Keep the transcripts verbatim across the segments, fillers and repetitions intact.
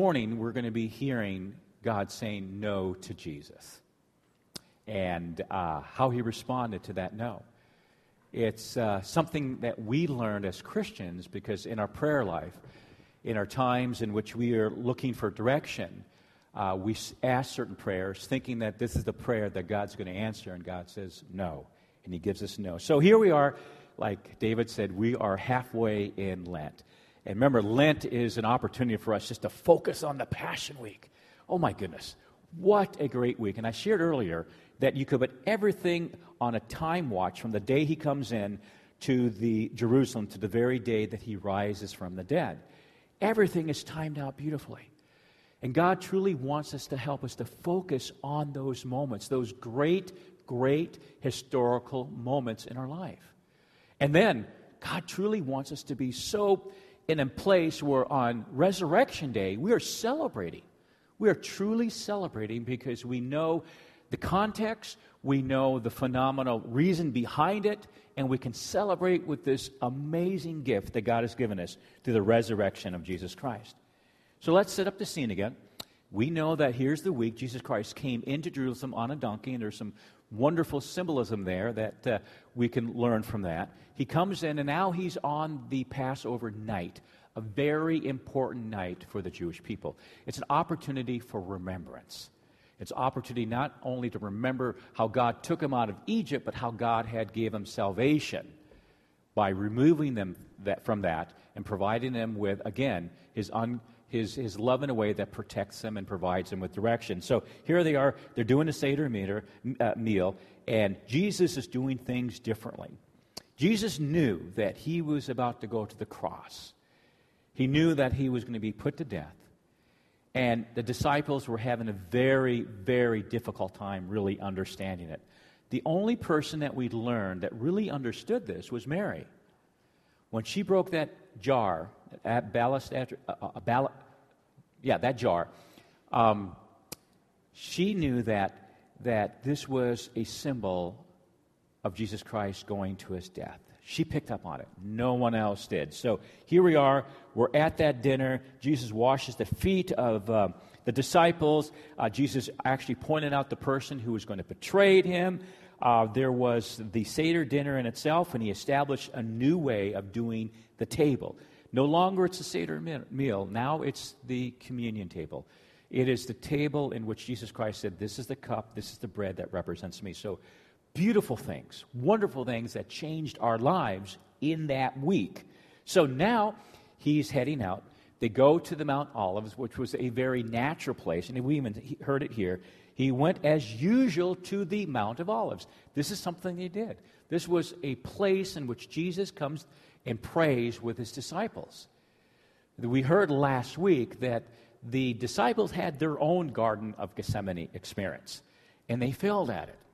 morning we're going to be hearing God saying no to Jesus and uh, how he responded to that no. It's uh, something that we learned as Christians because in our prayer life, in our times in which we are looking for direction, uh, we ask certain prayers thinking that this is the prayer that God's going to answer, and God says no, and he gives us no. So here we are, like David said, we are halfway in Lent. And remember, Lent is an opportunity for us just to focus on the Passion Week. Oh my goodness, what a great week. And I shared earlier that you could put everything on a time watch from the day he comes in to the Jerusalem to the very day that he rises from the dead. Everything is timed out beautifully. And God truly wants us to help us to focus on those moments, those great, great historical moments in our life. And then God truly wants us to be so in a place where on Resurrection Day we are celebrating. We are truly celebrating because we know the context, we know the phenomenal reason behind it, and we can celebrate with this amazing gift that God has given us through the resurrection of Jesus Christ. So let's set up the scene again. We know that here's the week Jesus Christ came into Jerusalem on a donkey, and there's some wonderful symbolism there that uh, we can learn from that. He comes in, and now he's on the Passover night, a very important night for the Jewish people. It's an opportunity for remembrance. It's an opportunity not only to remember how God took them out of Egypt, but how God had gave them salvation by removing them that, from that and providing them with, again, his, un, his, his love in a way that protects them and provides them with direction. So here they are. They're doing a Seder meter, uh, meal, and Jesus is doing things differently. Jesus knew that he was about to go to the cross. He knew that he was going to be put to death. And the disciples were having a very, very difficult time really understanding it. The only person that we learned that really understood this was Mary. When she broke that jar, that ballast, uh, uh, ball- yeah, that jar, um, she knew that that this was a symbol of Jesus Christ going to his death. She picked up on it. No one else did. So here we are. We're at that dinner. Jesus washes the feet of uh, the disciples. Uh, Jesus actually pointed out the person who was going to betray him. Uh, there was the Seder dinner in itself, and he established a new way of doing the table. No longer it's a Seder meal. Now it's the communion table. It is the table in which Jesus Christ said, this is the cup, this is the bread that represents me. So beautiful things, wonderful things that changed our lives in that week. So now he's heading out. They go to the Mount Olives, which was a very natural place, and we even heard it here. He went as usual to the Mount of Olives. This is something they did. This was a place in which Jesus comes and prays with his disciples. We heard last week that the disciples had their own Garden of Gethsemane experience, and they failed at it.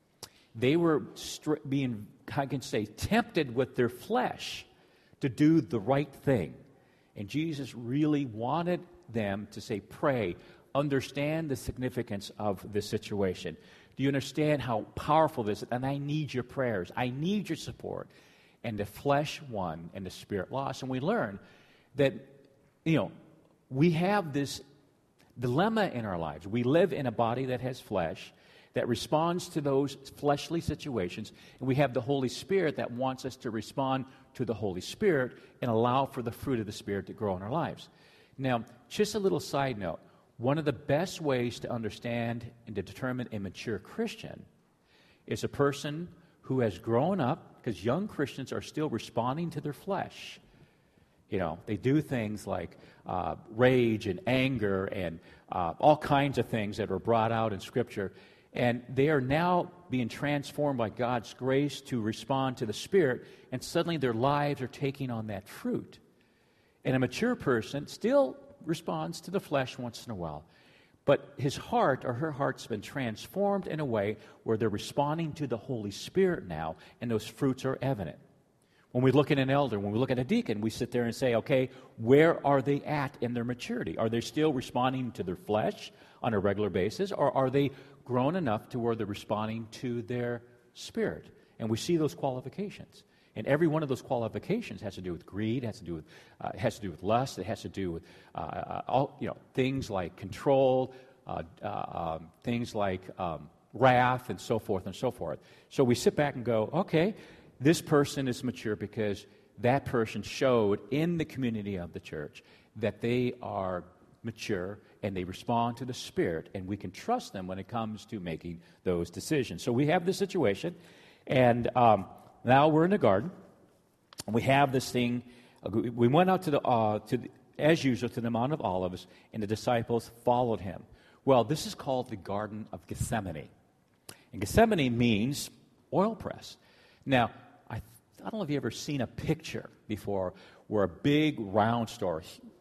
They were stri- being, I can say, tempted with their flesh to do the right thing. And Jesus really wanted them to say, pray, understand the significance of this situation. Do you understand how powerful this is? And I need your prayers. I need your support. And the flesh won and the spirit lost. And we learn that, you know, we have this dilemma in our lives. We live in a body that has flesh, that responds to those fleshly situations, and we have the Holy Spirit that wants us to respond to the Holy Spirit and allow for the fruit of the Spirit to grow in our lives. Now, just a little side note, one of the best ways to understand and to determine a mature Christian is a person who has grown up, because young Christians are still responding to their flesh. You know, they do things like uh, rage and anger and uh, all kinds of things that are brought out in Scripture. And they are now being transformed by God's grace to respond to the Spirit, and suddenly their lives are taking on that fruit. And a mature person still responds to the flesh once in a while, but his heart or her heart's been transformed in a way where they're responding to the Holy Spirit now, and those fruits are evident. When we look at an elder, when we look at a deacon, we sit there and say, okay, where are they at in their maturity? Are they still responding to their flesh on a regular basis, or are they grown enough to where they're responding to their spirit? And we see those qualifications. And every one of those qualifications has to do with greed, has to do with uh, has to do with lust, it has to do with uh, all you know things like control, uh, uh, um, things like um, wrath, and so forth and so forth. So we sit back and go, okay, this person is mature because that person showed in the community of the church that they are mature and they respond to the Spirit, and we can trust them when it comes to making those decisions. So we have this situation, and um, now we're in the garden. We have this thing. We went out to the, uh, to the, as usual, to the Mount of Olives, and the disciples followed him. Well, this is called the Garden of Gethsemane. And Gethsemane means oil press. Now, I, I don't know if you've ever seen a picture before where a big round stone,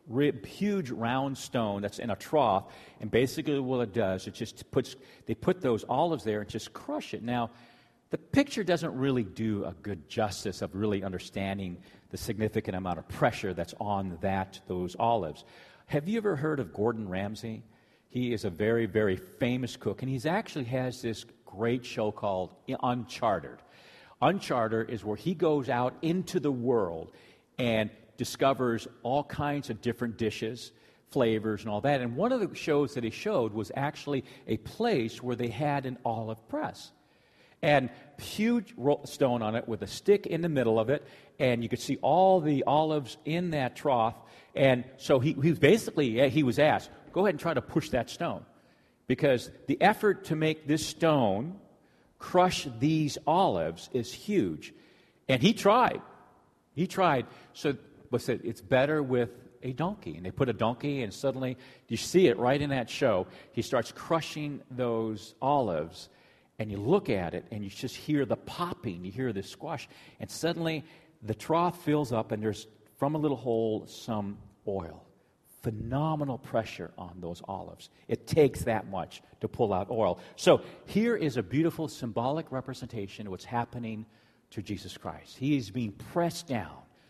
huge round stone that's in a trough, and basically what it does, it just puts, they put those olives there and just crush it. Now, the picture doesn't really do a good justice of really understanding the significant amount of pressure that's on that, those olives. Have you ever heard of Gordon Ramsay? He is a very, very famous cook, and he actually has this great show called Uncharted. Uncharted is where he goes out into the world and discovers all kinds of different dishes, flavors, and all that. And one of the shows that he showed was actually a place where they had an olive press. And huge stone on it with a stick in the middle of it, and you could see all the olives in that trough. And so he, he was basically, he was asked, go ahead and try to push that stone. Because the effort to make this stone crush these olives is huge. And he tried. He tried. So but said it's better with a donkey. And they put a donkey, and suddenly, you see it right in that show, he starts crushing those olives, and you look at it, and you just hear the popping, you hear the squash, and suddenly the trough fills up, and there's, from a little hole, some oil. Phenomenal pressure on those olives. It takes that much to pull out oil. So here is a beautiful symbolic representation of what's happening to Jesus Christ. He is being pressed down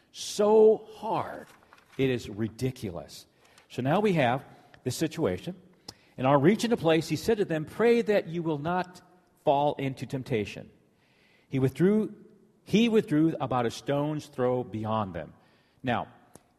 so hard, it is ridiculous. So now we have this situation. And on reaching the place, he said to them, pray that you will not fall into temptation. He withdrew, he withdrew about a stone's throw beyond them. Now,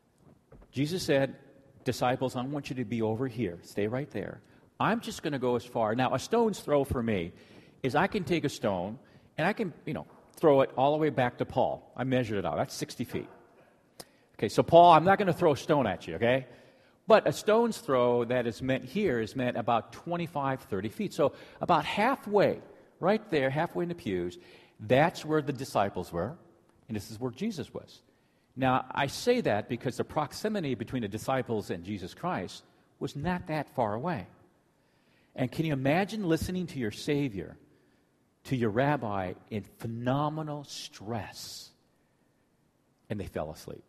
Jesus said, disciples, I want you to be over here. Stay right there. I'm just going to go as far. Now, a stone's throw for me is I can take a stone and I can, you know, throw it all the way back to Paul. I measured it out. That's sixty feet. Okay, so Paul, I'm not going to throw a stone at you, okay? But a stone's throw that is meant here is meant about twenty-five, thirty feet. So about halfway, right there, halfway in the pews, that's where the disciples were, and this is where Jesus was. Now, I say that because the proximity between the disciples and Jesus Christ was not that far away. And can you imagine listening to your Savior, to your rabbi, in phenomenal stress, and they fell asleep?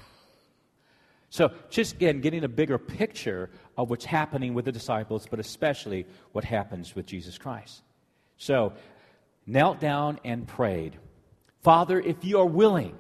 So just, again, getting a bigger picture of what's happening with the disciples, but especially what happens with Jesus Christ. So, knelt down and prayed, Father, if you are willing,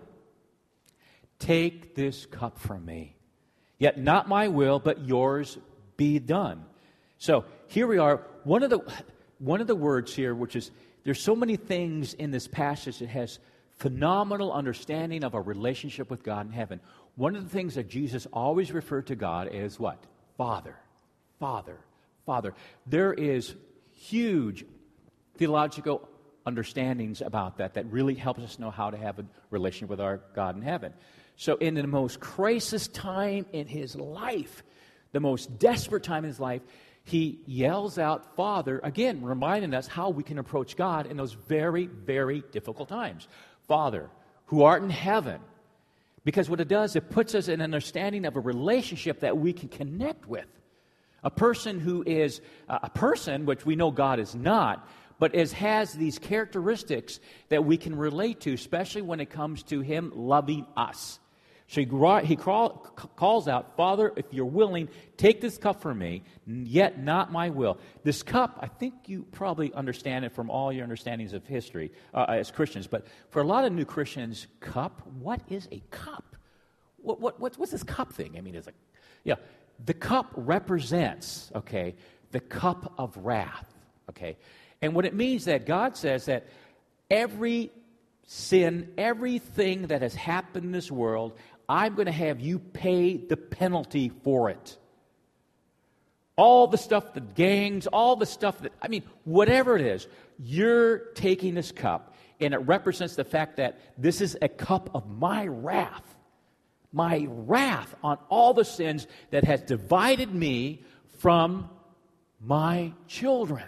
take this cup from me. Yet not my will, but yours be done. So here we are. One of the one of the words here, which is, there's so many things in this passage that has phenomenal understanding of our relationship with God in heaven. One of the things that Jesus always referred to God is what? Father. Father. Father. There is huge theological understandings about that that really helps us know how to have a relationship with our God in heaven. So in the most crisis time in his life, the most desperate time in his life, he yells out, Father, again, reminding us how we can approach God in those very, very difficult times. Father, who art in heaven. Because what it does, it puts us in an understanding of a relationship that we can connect with. A person who is uh, a person, which we know God is not, but is, has these characteristics that we can relate to, especially when it comes to him loving us. So he, he crawl, calls out, Father, if you're willing, take this cup from me, yet not my will. This cup, I think you probably understand it from all your understandings of history uh, as Christians, but for a lot of new Christians, cup, what is a cup? What, what, what's, what's this cup thing? I mean, it's like, yeah, the cup represents, okay, the cup of wrath, okay? And what it means that God says that every sin, everything that has happened in this world, I'm going to have you pay the penalty for it. All the stuff, the gangs, all the stuff that, I mean, whatever it is, you're taking this cup, and it represents the fact that this is a cup of my wrath. My wrath on all the sins that has divided me from my children.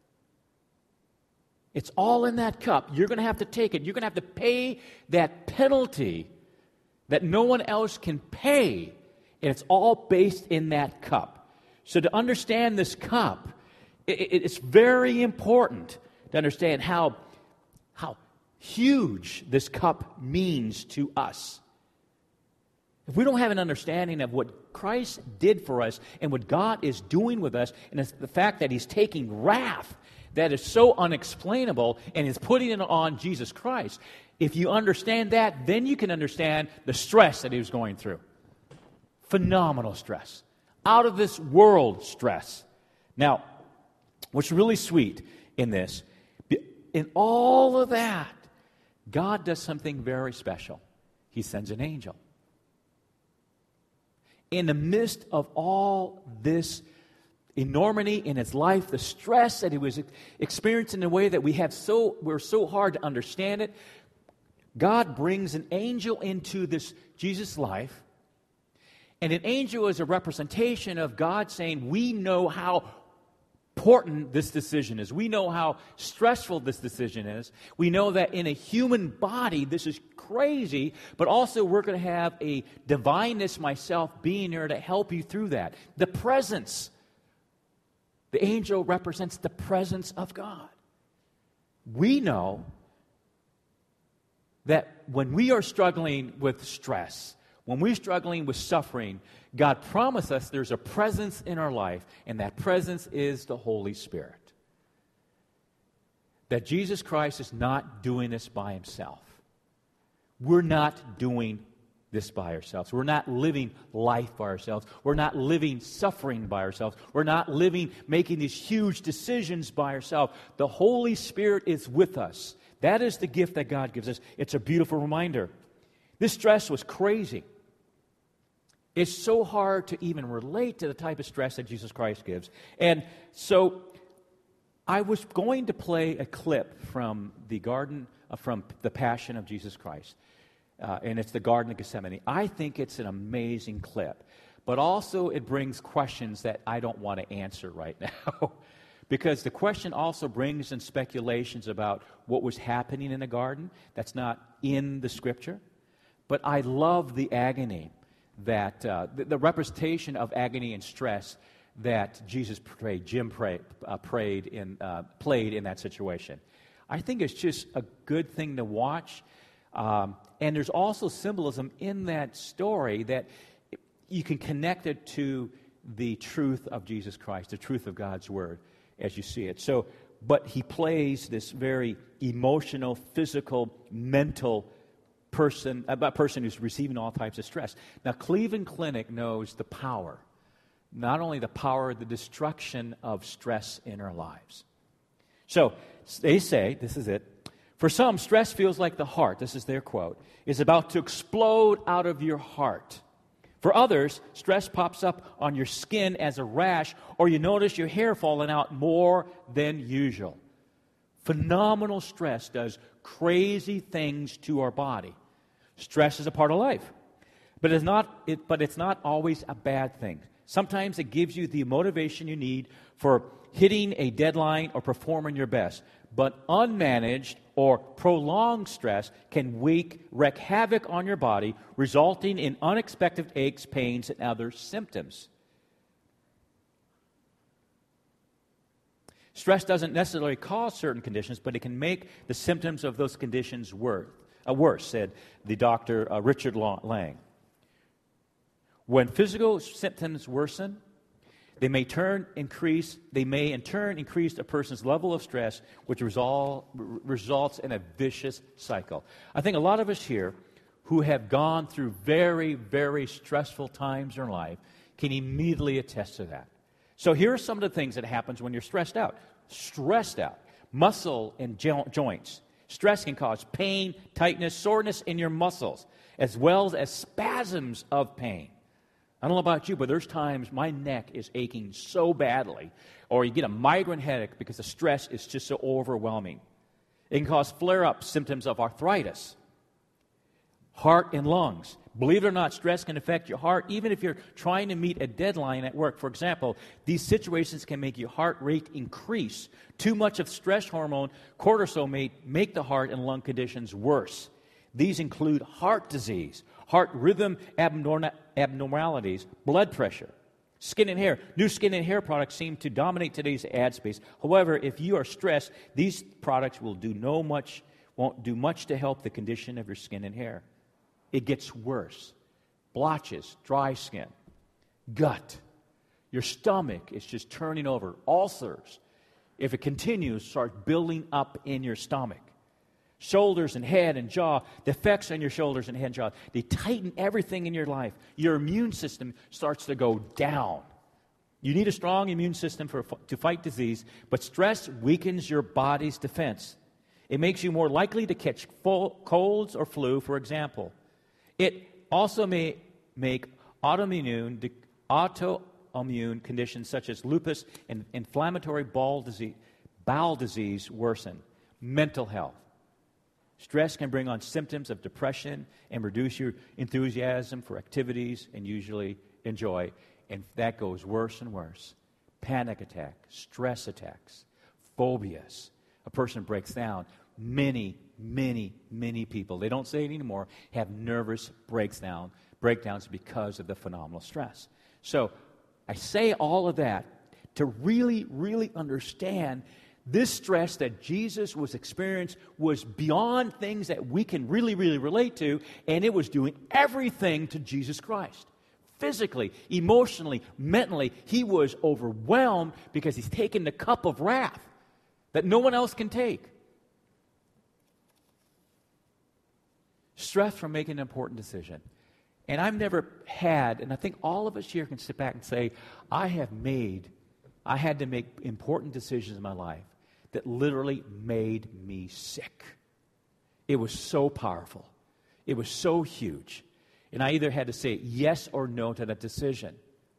It's all in that cup. You're going to have to take it. You're going to have to pay that penalty that no one else can pay. And it's all based in that cup. So to understand this cup, it, it, it's very important to understand how, how huge this cup means to us. If we don't have an understanding of what Christ did for us and what God is doing with us, and it's the fact that He's taking wrath that is so unexplainable and is putting it on Jesus Christ, if you understand that, then you can understand the stress that He was going through. Phenomenal stress. Out of this world stress. Now, what's really sweet in this, in all of that, God does something very special. He sends an angel. In the midst of all this enormity in his life, the stress that he was experiencing in a way that we have so, we're so hard to understand it, God brings an angel into this Jesus' life. And an angel is a representation of God saying, we know how important this decision is. We know how stressful this decision is. We know that in a human body, this is crazy, but also we're going to have a divineness, myself, being there to help you through that. The presence. The angel represents the presence of God. We know that when we are struggling with stress, when we're struggling with suffering, God promised us there's a presence in our life, and that presence is the Holy Spirit. That Jesus Christ is not doing this by Himself. We're not doing this by ourselves. We're not living life by ourselves. We're not living suffering by ourselves. We're not living, making these huge decisions by ourselves. The Holy Spirit is with us. That is the gift that God gives us. It's a beautiful reminder. This stress was crazy. It's so hard to even relate to the type of stress that Jesus Christ gives. And so I was going to play a clip from the garden, uh, from the Passion of Jesus Christ. Uh, and it's the Garden of Gethsemane. I think it's an amazing clip. But also it brings questions that I don't want to answer right now. Because the question also brings in speculations about what was happening in the garden. That's not in the Scripture. But I love the agony that, uh, the, the representation of agony and stress that Jesus prayed, Jim prayed, uh, prayed in, uh, played in that situation. I think it's just a good thing to watch. Um, and there's also symbolism in that story that you can connect it to the truth of Jesus Christ, the truth of God's Word as you see it. So, but he plays this very emotional, physical, mental person, a person who's receiving all types of stress. Now, Cleveland Clinic knows the power, not only the power, the destruction of stress in our lives. So, they say, this is it, for some, stress feels like the heart, this is their quote, is about to explode out of your heart. For others, stress pops up on your skin as a rash, or you notice your hair falling out more than usual. Phenomenal stress does crazy things to our body. Stress is a part of life, but it's not. It, but it's not always a bad thing. Sometimes it gives you the motivation you need for hitting a deadline or performing your best. But unmanaged or prolonged stress can wreak, wreak havoc on your body, resulting in unexpected aches, pains, and other symptoms. Stress doesn't necessarily cause certain conditions, but it can make the symptoms of those conditions worse, uh, worse said the doctor uh, Richard Lang. When physical symptoms worsen, They may turn increase. They may in turn increase a person's level of stress, which resol- results in a vicious cycle. I think a lot of us here, who have gone through very, very stressful times in life, can immediately attest to that. So here are some of the things that happens when you're stressed out. Stressed out, muscle and jo- joints, Stress can cause pain, tightness, soreness in your muscles, as well as spasms of pain. I don't know about you, but there's times my neck is aching so badly, or you get a migraine headache because the stress is just so overwhelming. It can cause flare-up symptoms of arthritis, heart and lungs. Believe it or not, stress can affect your heart even if you're trying to meet a deadline at work. For example, these situations can make your heart rate increase. Too much of stress hormone, cortisol, may make the heart and lung conditions worse. These include heart disease, heart rhythm abnorm- abnormalities, blood pressure, skin and hair. New skin and hair products seem to dominate today's ad space. However, if you are stressed, these products will do no much, won't do much to help the condition of your skin and hair. It gets worse. Blotches, dry skin, gut. Your stomach is just turning over. Ulcers, if it continues, start building up in your stomach. Shoulders and head and jaw, the effects on your shoulders and head and jaw, they tighten everything in your life. Your immune system starts to go down. You need a strong immune system for, to fight disease, but stress weakens your body's defense. It makes you more likely to catch full colds or flu, for example. It also may make autoimmune, autoimmune conditions such as lupus and inflammatory bowel disease, bowel disease worsen. Mental health. Stress can bring on symptoms of depression and reduce your enthusiasm for activities and usually enjoy. And that goes worse and worse. Panic attack, stress attacks, phobias. A person breaks down. Many, many, many people, they don't say it anymore, have nervous breakdown, breakdowns because of the phenomenal stress. So I say all of that to really, really understand this stress that Jesus was experiencing was beyond things that we can really, really relate to, and it was doing everything to Jesus Christ. Physically, emotionally, mentally, he was overwhelmed because he's taken the cup of wrath that no one else can take. Stress from making an important decision. And I've never had, and I think all of us here can sit back and say, I have made, I had to make important decisions in my life that literally made me sick. It was so powerful. It was so huge. And I either had to say yes or no to that decision.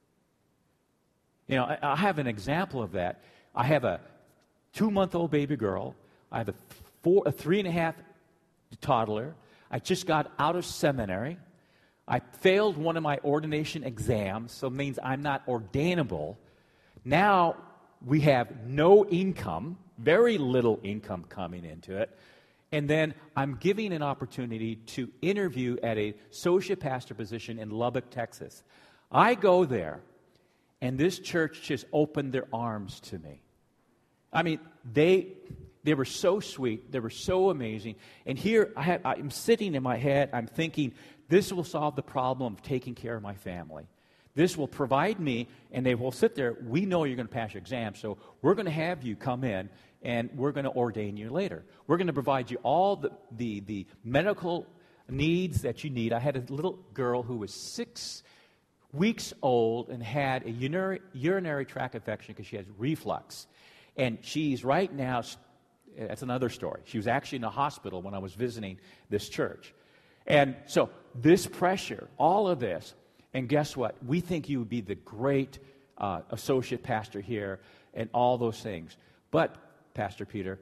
You know, I, I have an example of that. I have a two-month-old baby girl. I have a, four, a three-and-a-half toddler. I just got out of seminary. I failed one of my ordination exams, so it means I'm not ordainable. Now we have no income, very little income coming into it. And then I'm giving an opportunity to interview at a associate pastor position in Lubbock, Texas. I go there, and this church just opened their arms to me. I mean, they... They were so sweet. They were so amazing. And here I have, I'm sitting in my head. I'm thinking, this will solve the problem of taking care of my family. This will provide me, and they will sit there. We know you're going to pass your exam, so we're going to have you come in, and we're going to ordain you later. We're going to provide you all the, the, the medical needs that you need. I had a little girl who was six weeks old and had a urinary, urinary tract infection because she has reflux. And she's right now... That's another story. She was actually in a hospital when I was visiting this church. And so this pressure, all of this, and guess what? We think you would be the great uh, associate pastor here and all those things. But, Pastor Peter,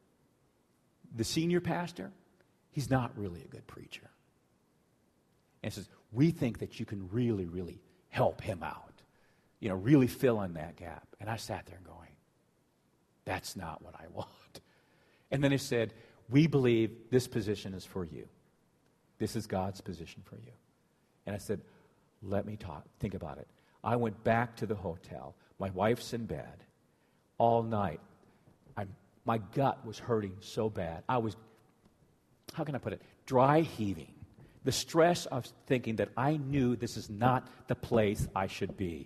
the senior pastor, he's not really a good preacher. And he says, we think that you can really, really help him out. You know, really fill in that gap. And I sat there going, that's not what I want. And then he said, we believe this position is for you. This is God's position for you. And I said, let me talk, think about it. I went back to the hotel. My wife's in bed all night. I'm, my gut was hurting so bad. I was, how can I put it, dry heaving. The stress of thinking that I knew this is not the place I should be.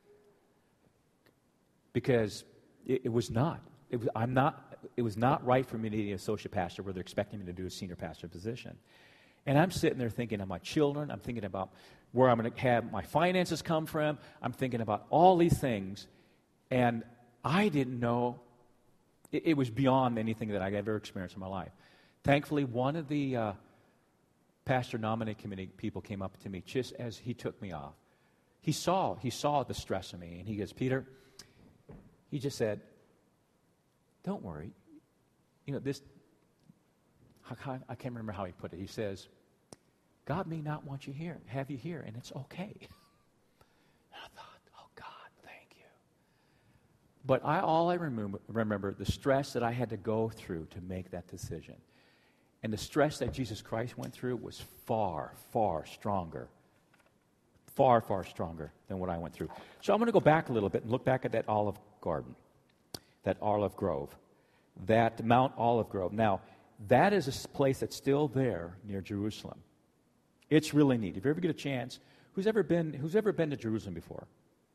Because it, it was not. It was, I'm not. It was not right for me to be an associate pastor where they're expecting me to do a senior pastor position. And I'm sitting there thinking of my children. I'm thinking about where I'm going to have my finances come from. I'm thinking about all these things. And I didn't know. It, it was beyond anything that I'd ever experienced in my life. Thankfully, one of the uh, pastor nominating committee people came up to me just as he took me off. He saw, he saw the stress of me, and he goes, Peter, he just said, don't worry. You know, this, I can't remember how he put it. He says, God may not want you here, have you here, and it's okay. And I thought, oh, God, thank you. But I, all I remember, remember, the stress that I had to go through to make that decision. And the stress that Jesus Christ went through was far, far stronger. Far, far stronger than what I went through. So I'm going to go back a little bit and look back at that olive garden, that olive grove, that Mount Olive Grove. Now, that is a place that's still there near Jerusalem. It's really neat. If you ever get a chance, who's ever been who's ever been to Jerusalem before?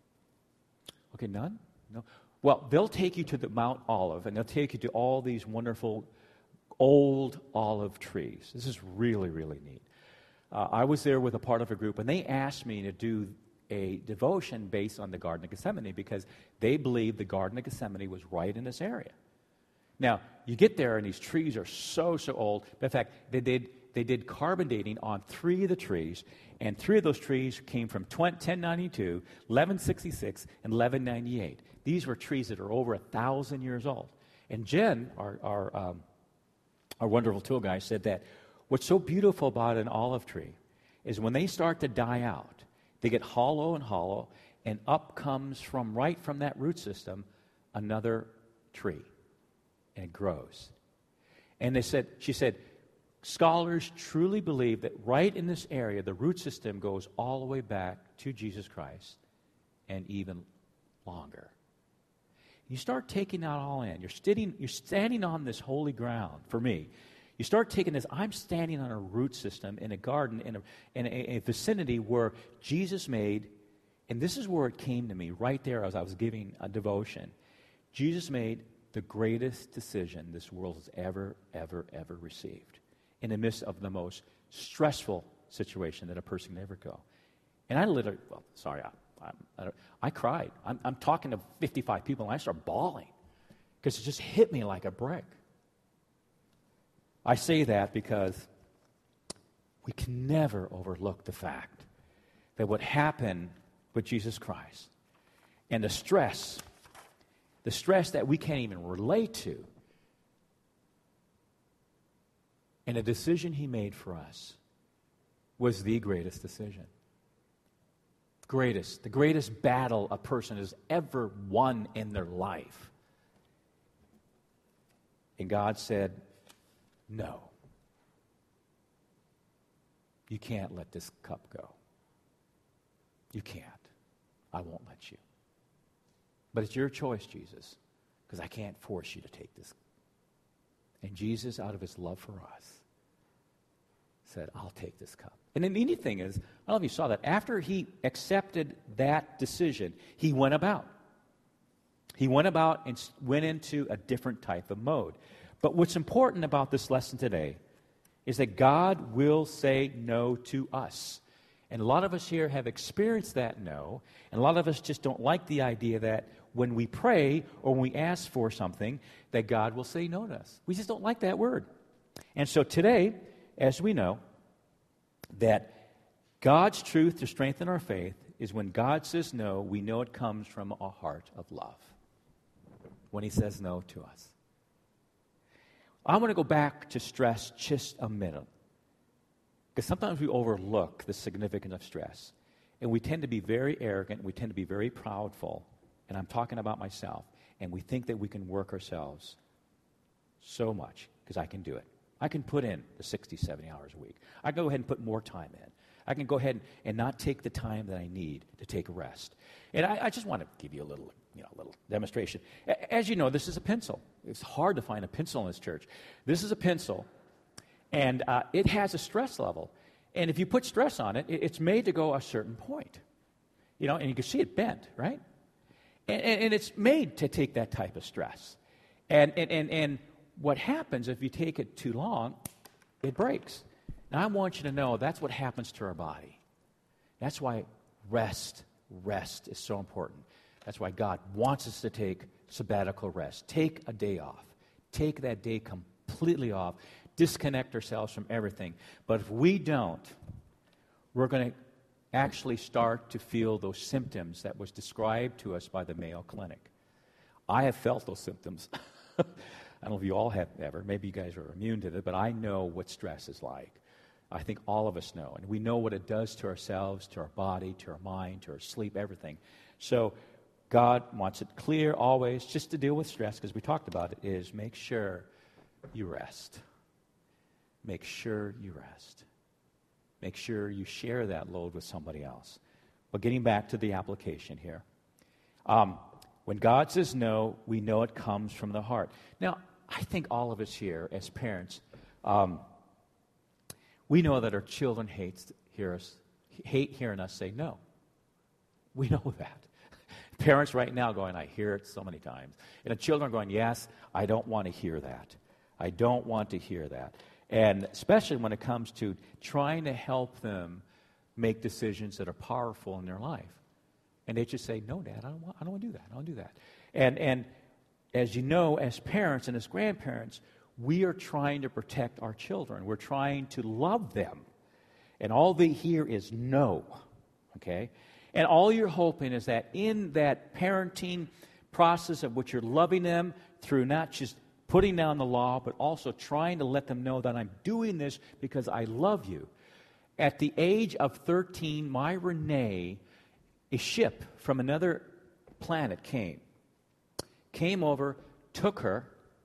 Okay, none? No. Well, they'll take you to the Mount Olive, and they'll take you to all these wonderful old olive trees. This is really, really neat. Uh, I was there with a part of a group, and they asked me to do a devotion based on the Garden of Gethsemane because they believed the Garden of Gethsemane was right in this area. Now, you get there, and these trees are so, so old. In fact, they did, they did carbon dating on three of the trees, and three of those trees came from ten ninety-two, eleven sixty-six, and eleven ninety-eight. These were trees that are over a thousand years old. And Jen, our, our, um, our wonderful tool guy, said that what's so beautiful about an olive tree is when they start to die out, they get hollow and hollow, and up comes from right from that root system another tree. And it grows. And they said, she said, scholars truly believe that right in this area, the root system goes all the way back to Jesus Christ and even longer. You start taking that all in. You're standing, you're standing on this holy ground, for me. You start taking this, I'm standing on a root system in a garden, in a, in a, a vicinity where Jesus made, and this is where it came to me, right there as I was giving a devotion. Jesus made the greatest decision this world has ever, ever, ever received in the midst of the most stressful situation that a person can ever go. And I literally, well, sorry, I, I, I, I cried. I'm, I'm talking to fifty-five people, and I start bawling because it just hit me like a brick. I say that because we can never overlook the fact that what happened with Jesus Christ and the stress The stress that we can't even relate to, and a decision he made for us was the greatest decision. Greatest, the greatest battle a person has ever won in their life. And God said, no. You can't let this cup go. You can't. I won't let you. But it's your choice, Jesus, because I can't force you to take this. And Jesus, out of his love for us, said, I'll take this cup. And the neat thing is, I don't know if you saw that, after he accepted that decision, he went about. He went about and went into a different type of mode. But what's important about this lesson today is that God will say no to us. And a lot of us here have experienced that no, and a lot of us just don't like the idea that when we pray or when we ask for something, that God will say no to us. We just don't like that word. And so today, as we know, that God's truth to strengthen our faith is when God says no, we know it comes from a heart of love. When he says no to us. I want to go back to stress just a minute. Because sometimes we overlook the significance of stress. And we tend to be very arrogant. We tend to be very proudful. And I'm talking about myself. And we think that we can work ourselves so much because I can do it. I can put in the sixty, seventy hours a week. I can go ahead and put more time in. I can go ahead and, and not take the time that I need to take a rest. And I, I just want to give you a little, you know, a little demonstration. As you know, this is a pencil. It's hard to find a pencil in this church. This is a pencil. And uh, it has a stress level. And if you put stress on it, it, it's made to go a certain point. You know, and you can see it bent, right? And, and, and it's made to take that type of stress. And, and, and, and what happens if you take it too long, it breaks. Now, I want you to know that's what happens to our body. That's why rest, rest is so important. That's why God wants us to take sabbatical rest. Take a day off. Take that day completely off. disconnect ourselves from everything. But if we don't, we're going to actually start to feel those symptoms that was described to us by the Mayo Clinic. I have felt those symptoms. I don't know if you all have ever. Maybe you guys are immune to it, but I know what stress is like. I think all of us know. And we know what it does to ourselves, to our body, to our mind, to our sleep, everything. So God wants it clear always, just to deal with stress, because we talked about it, is make sure you rest. Make sure you rest. Make sure you share that load with somebody else. But getting back to the application here. Um, when God says no, we know it comes from the heart. Now, I think all of us here as parents, um, we know that our children hate, hear us, hate hearing us say no. We know that. Parents right now going, I hear it so many times. And the children are going, yes, I don't want to hear that. I don't want to hear that. And especially when it comes to trying to help them make decisions that are powerful in their life. And they just say, no, Dad, I don't want, I don't want to do that. I don't want to do that. And, and as you know, as parents and as grandparents, we are trying to protect our children. We're trying to love them. And all they hear is no, okay? And all you're hoping is that in that parenting process of which you're loving them through not just putting down the law, but also trying to let them know that I'm doing this because I love you. At the age of thirteen, my Renee, a ship from another planet came. Came over, took her,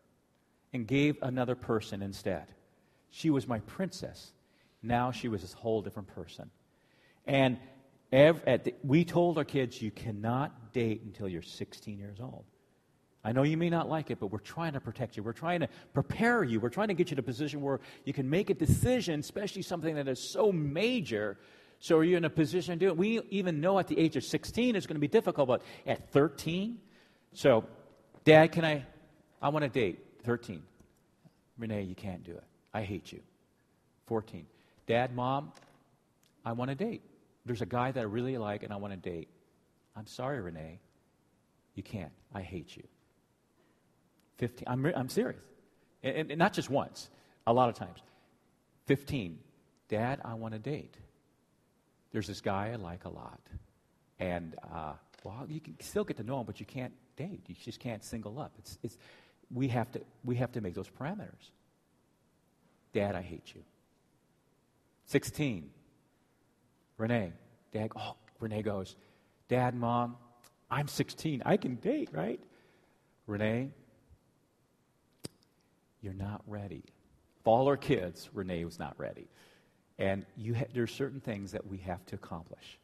and gave another person instead. She was my princess. Now she was this whole different person. And Every, at the, we told our kids, you cannot date until you're sixteen years old. I know you may not like it, but we're trying to protect you. We're trying to prepare you. We're trying to get you to a position where you can make a decision, especially something that is so major, so you're in a position to do it. We even know at the age of sixteen it's going to be difficult, but at thirteen? So, Dad, can I, I want to date. thirteen. Renee, you can't do it. I hate you. fourteen. Dad, Mom, I want to date. There's a guy that I really like and I want to date. I'm sorry, Renee. You can't. I hate you. fifteen. I'm, I'm serious. And, and not just once. A lot of times. fifteen. Dad, I want to date. There's this guy I like a lot. And, uh, well, you can still get to know him, but you can't date. You just can't single up. It's, it's, we have to, we have to make those parameters. Dad, I hate you. sixteen. Renee, Dad, oh, Renee goes, Dad, Mom, I'm sixteen. I can date, right? Renee, you're not ready. Of all our kids, Renee was not ready. And you ha- there's certain things that we have to accomplish.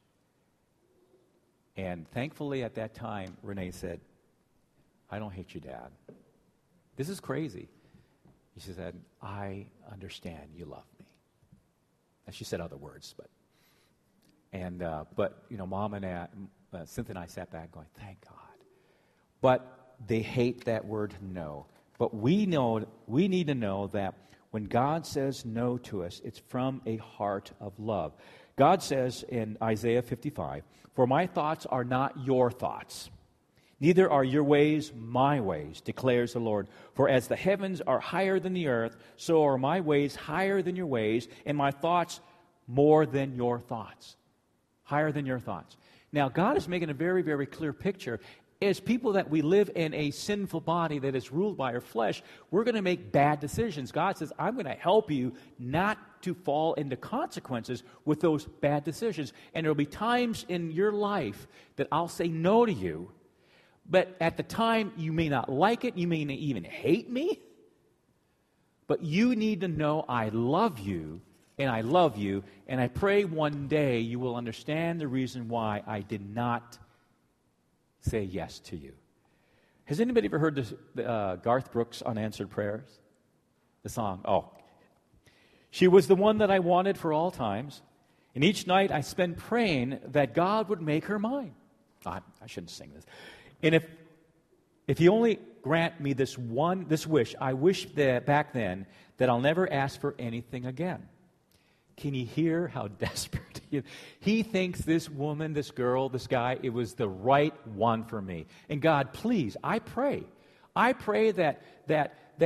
And thankfully at that time, Renee said, I don't hate you, Dad. This is crazy. She said, I understand you love me. And she said other words, but And, uh, but, you know, Mom and uh, Cynthia and I sat back going, thank God. But they hate that word no. But we know, we need to know that when God says no to us, it's from a heart of love. God says in Isaiah fifty-five, for my thoughts are not your thoughts, neither are your ways my ways, declares the Lord. For as the heavens are higher than the earth, so are my ways higher than your ways, and my thoughts more than your thoughts. Higher than your thoughts. Now, God is making a very, very clear picture. As people that we live in a sinful body that is ruled by our flesh, we're going to make bad decisions. God says, I'm going to help you not to fall into consequences with those bad decisions. And there will be times in your life that I'll say no to you, but at the time you may not like it, you may even hate me, but you need to know I love you. And I love you, and I pray one day you will understand the reason why I did not say yes to you. Has anybody ever heard this, uh, Garth Brooks' Unanswered Prayers? The song, oh. She was the one that I wanted for all times, and each night I spent praying that God would make her mine. Oh, I, I shouldn't sing this. And if if you only grant me this one, this wish, I wish that back then that I'll never ask for anything again. Can you hear how desperate he is? He thinks this woman, this girl, this guy, it was the right one for me. And God, please, I pray. I pray that that that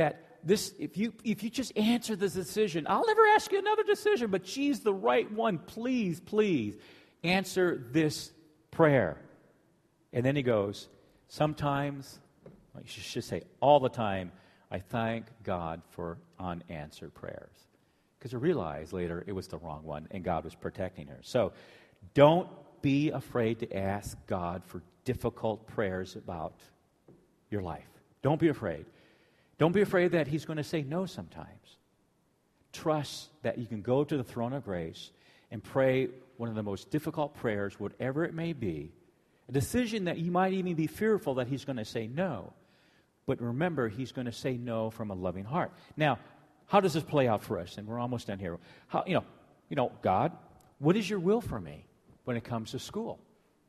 this, if you if you just answer this decision, I'll never ask you another decision, but she's the right one. Please, please answer this prayer. And then he goes, sometimes, well, you should say all the time, I thank God for unanswered prayers. Because I realized later it was the wrong one, and God was protecting her. So don't be afraid to ask God for difficult prayers about your life. Don't be afraid. Don't be afraid that he's going to say no sometimes. Trust that you can go to the throne of grace and pray one of the most difficult prayers, whatever it may be, a decision that you might even be fearful that he's going to say no. But remember, he's going to say no from a loving heart. Now, how does this play out for us? And we're almost done here. How, you know, you know, God, what is your will for me when it comes to school?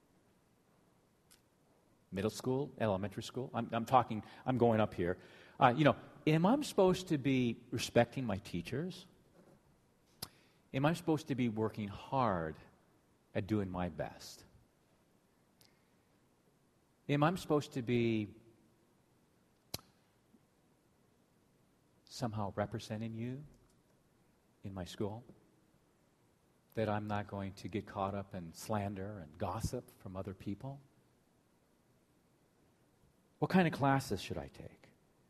Middle school, elementary school. I'm, I'm talking, I'm going up here. Uh, you know, am I supposed to be respecting my teachers? Am I supposed to be working hard at doing my best? Am I supposed to be somehow representing you in my school? That I'm not going to get caught up in slander and gossip from other people? What kind of classes should I take?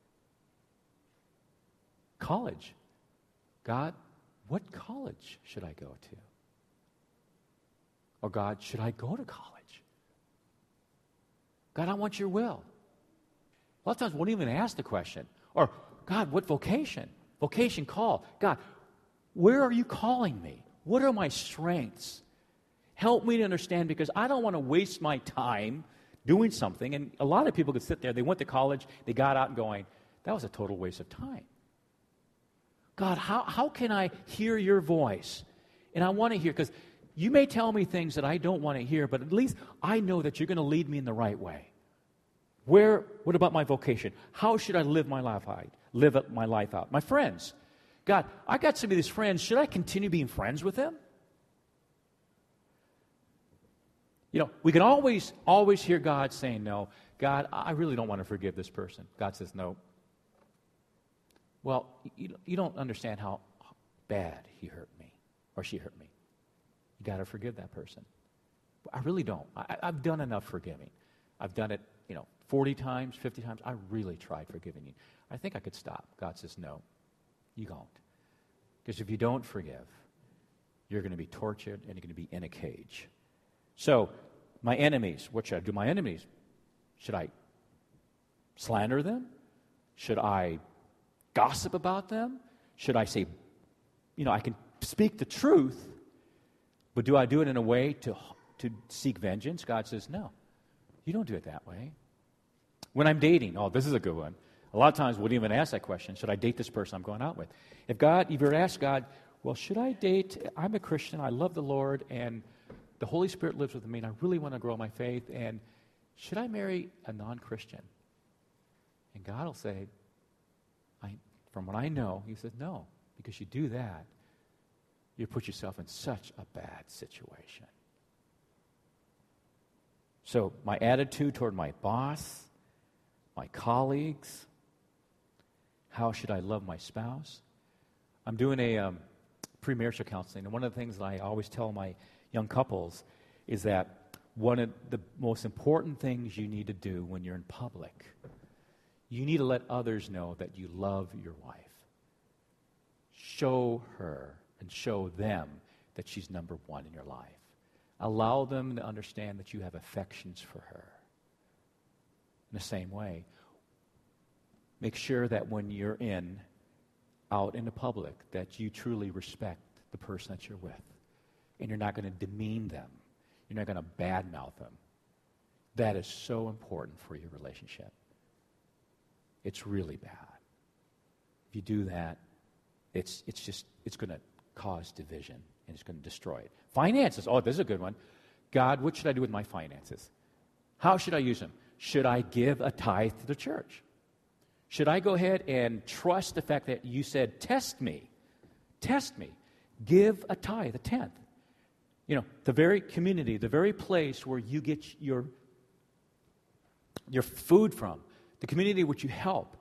College. God, what college should I go to? Or God, should I go to college? God, I want your will. A lot of times we won't even ask the question. Or, God, what vocation? Vocation call. God, where are you calling me? What are my strengths? Help me to understand, because I don't want to waste my time doing something. And a lot of people could sit there, they went to college, they got out and going, that was a total waste of time. God, how, how can I hear your voice? And I want to hear, because you may tell me things that I don't want to hear, but at least I know that you're going to lead me in the right way. Where, what about my vocation? How should I live my life out? Live my life out? My friends. God, I got some of these friends. Should I continue being friends with them? You know, we can always, always hear God saying no. God, I really don't want to forgive this person. God says no. Well, you, you don't understand how bad he hurt me or she hurt me. You got to forgive that person. I really don't. I, I've done enough forgiving. I've done it, you know, forty times, fifty times. I really tried forgiving you. I think I could stop. God says, no, you don't. Because if you don't forgive, you're going to be tortured and you're going to be in a cage. So, my enemies, what should I do? My enemies, should I slander them? Should I gossip about them? Should I say, you know, I can speak the truth, but do I do it in a way to, to seek vengeance? God says, no, you don't do it that way. When I'm dating, oh, this is a good one. A lot of times we wouldn't even ask that question. Should I date this person I'm going out with? If God, if you were to ask God, well, should I date, I'm a Christian, I love the Lord, and the Holy Spirit lives with me, and I really want to grow my faith, and should I marry a non-Christian? And God will say, I, from what I know, he says, no, because you do that, you put yourself in such a bad situation. So my attitude toward my boss, my colleagues, how should I love my spouse? I'm doing a um, premarital counseling, and one of the things that I always tell my young couples is that one of the most important things you need to do when you're in public, you need to let others know that you love your wife. Show her and show them that she's number one in your life. Allow them to understand that you have affections for her. In the same way, make sure that when you're in, out in the public, that you truly respect the person that you're with. And you're not going to demean them. You're not going to badmouth them. That is so important for your relationship. It's really bad. If you do that, it's it's just, it's going to cause division, and it's going to destroy it. Finances. Oh, this is a good one. God, what should I do with my finances? How should I use them? Should I give a tithe to the church? Should I go ahead and trust the fact that you said, test me, test me, give a tithe, a tenth? You know, the very community, the very place where you get your, your food from, the community which you help.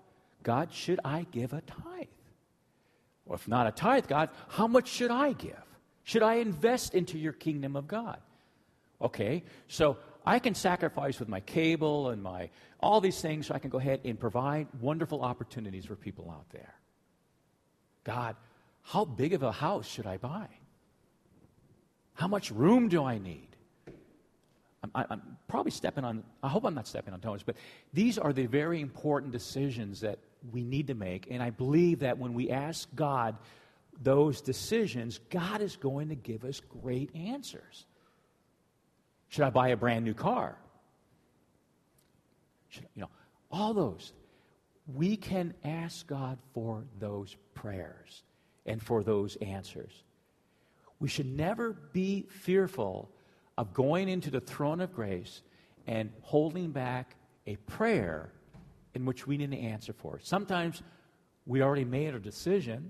God, should I give a tithe? Or if not a tithe, God, how much should I give? Should I invest into your kingdom of God? Okay, so I can sacrifice with my cable and my all these things so I can go ahead and provide wonderful opportunities for people out there. God, how big of a house should I buy? How much room do I need? I'm, I'm probably stepping on, I hope I'm not stepping on toes, but these are the very important decisions that we need to make. And I believe that when we ask God those decisions, God is going to give us great answers. Should I buy a brand new car? Should, you know, all those. We can ask God for those prayers and for those answers. We should never be fearful of going into the throne of grace and holding back a prayer in which we need an answer for. Sometimes we already made a decision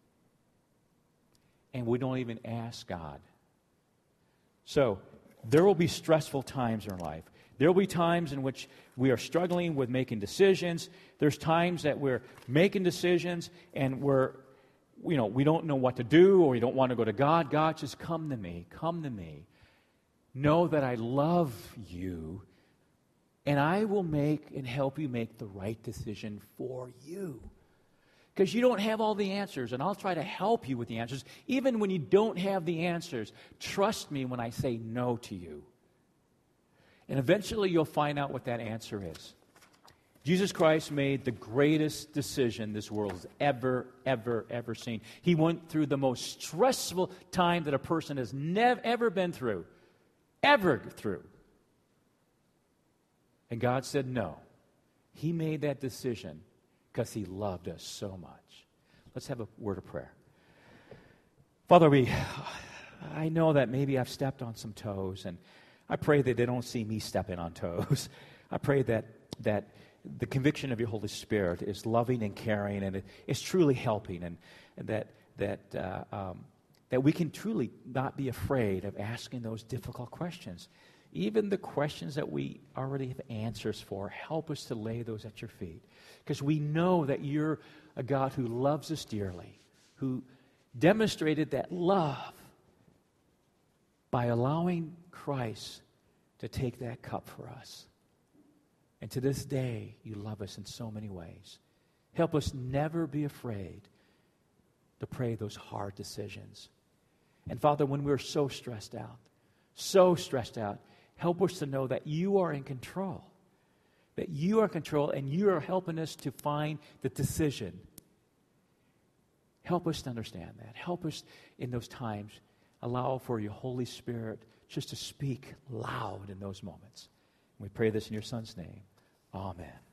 and we don't even ask God. So, there will be stressful times in our life. There will be times in which we are struggling with making decisions. There's times that we're making decisions and we're, you know, we don't know what to do, or we don't want to go to God. God, just come to me. Come to me. Know that I love you, and I will make and help you make the right decision for you. Because you don't have all the answers, and I'll try to help you with the answers. Even when you don't have the answers, trust me when I say no to you. And eventually you'll find out what that answer is. Jesus Christ made the greatest decision this world has ever, ever, ever seen. He went through the most stressful time that a person has never, ever been through. Ever through. And God said no. He made that decision because He loved us so much. Let's have a word of prayer. Father, we, I know that maybe I've stepped on some toes, and I pray that they don't see me stepping on toes. I pray that that the conviction of your Holy Spirit is loving and caring, and it is truly helping, and, and that that uh, um, that we can truly not be afraid of asking those difficult questions. Even the questions that we already have answers for, help us to lay those at your feet. Because we know that you're a God who loves us dearly, who demonstrated that love by allowing Christ to take that cup for us. And to this day, you love us in so many ways. Help us never be afraid to pray those hard decisions. And Father, when we're so stressed out, so stressed out, help us to know that you are in control. That you are in control and you are helping us to find the decision. Help us to understand that. Help us in those times. Allow for your Holy Spirit just to speak loud in those moments. We pray this in your Son's name. Amen.